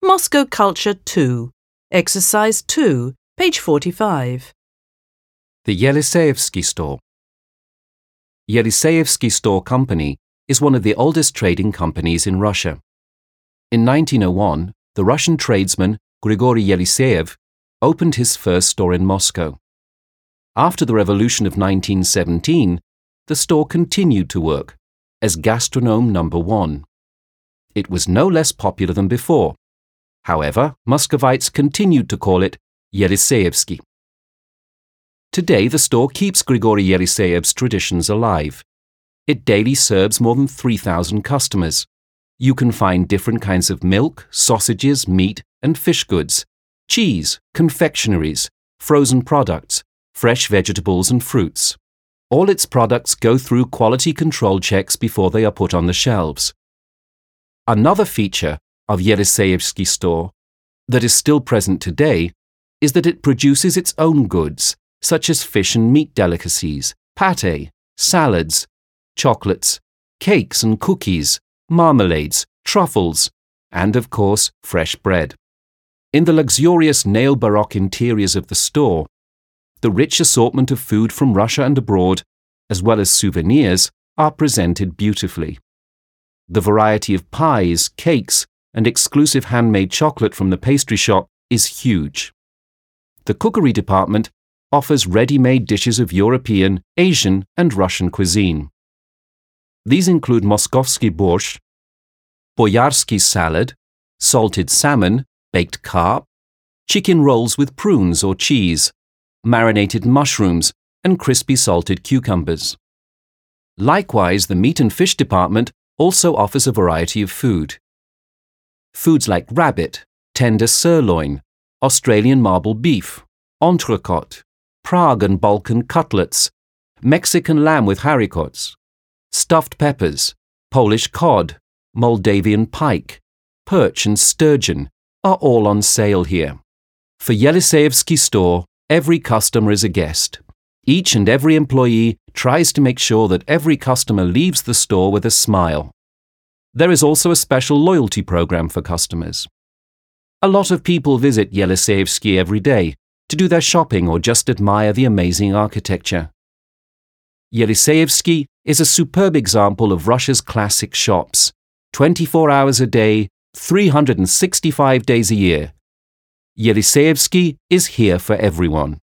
Moscow Culture 2, Exercise 2, page 45. The Yeliseyevsky Store. Yeliseyevsky Store Company is one of the oldest trading companies in Russia. In 1901, the Russian tradesman Grigory Yeliseyev opened his first store in Moscow. After the revolution of 1917, the store continued to work as Gastronome number 1. It was no less popular than before. However, Muscovites continued to call it Yeliseyevsky. Today, the store keeps Grigory Yeliseyev's traditions alive. It daily serves more than 3,000 customers. You can find different kinds of milk, sausages, meat, and fish goods, cheese, confectionaries, frozen products, fresh vegetables and fruits. All its products go through quality control checks before they are put on the shelves. Another feature of Yeliseyevsky Store that is still present today is that it produces its own goods, such as fish and meat delicacies, pâté, salads, chocolates, cakes and cookies, marmalades, truffles, and of course, fresh bread. In the luxurious neo-Baroque interiors of the store, the rich assortment of food from Russia and abroad, as well as souvenirs, are presented beautifully. The variety of pies, cakes, and exclusive handmade chocolate from the pastry shop is huge. The cookery department offers ready-made dishes of European, Asian, and Russian cuisine. These include Moskovsky borscht, boyarsky salad, salted salmon, baked carp, chicken rolls with prunes or cheese, marinated mushrooms, and crispy salted cucumbers. Likewise, the meat and fish department also offers a variety of food. Foods like rabbit, tender sirloin, Australian marble beef, entrecôte, Prague and Balkan cutlets, Mexican lamb with haricots, stuffed peppers, Polish cod, Moldavian pike, perch and sturgeon are all on sale here. For Yeliseyevsky Store, every customer is a guest. Each and every employee tries to make sure that every customer leaves the store with a smile. There is also a special loyalty program for customers. A lot of people visit Yeliseyevsky every day to do their shopping or just admire the amazing architecture. Yeliseyevsky is a superb example of Russia's classic shops, 24 hours a day, 365 days a year. Yeliseyevsky is here for everyone.